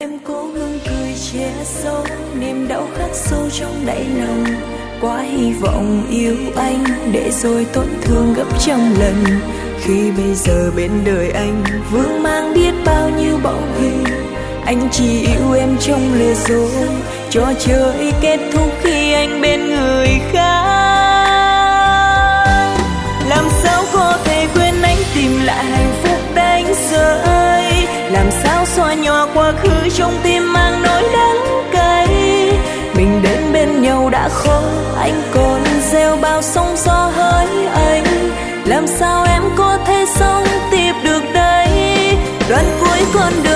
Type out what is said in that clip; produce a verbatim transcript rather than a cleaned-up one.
Em cố gắng cười che giấu niềm đau khắc sâu trong đáy lòng, quá hy vọng yêu anh để rồi tổn thương gấp trăm lần. Khi bây giờ bên đời anh vương mang biết bao nhiêu bóng hình, anh chỉ yêu em trong lừa dối, trò chơi kết thúc khi anh bên người khác. Làm sao có thể quên anh, tìm lại hạnh phúc đánh rơi, làm sao xóa nhòa quá khứ trong tim mang nỗi đắng cay. Mình đến bên nhau đã khó, anh còn gieo bao sóng gió hỡi anh, làm sao em có thể sống tiếp được đây. Đoạn cuối con đường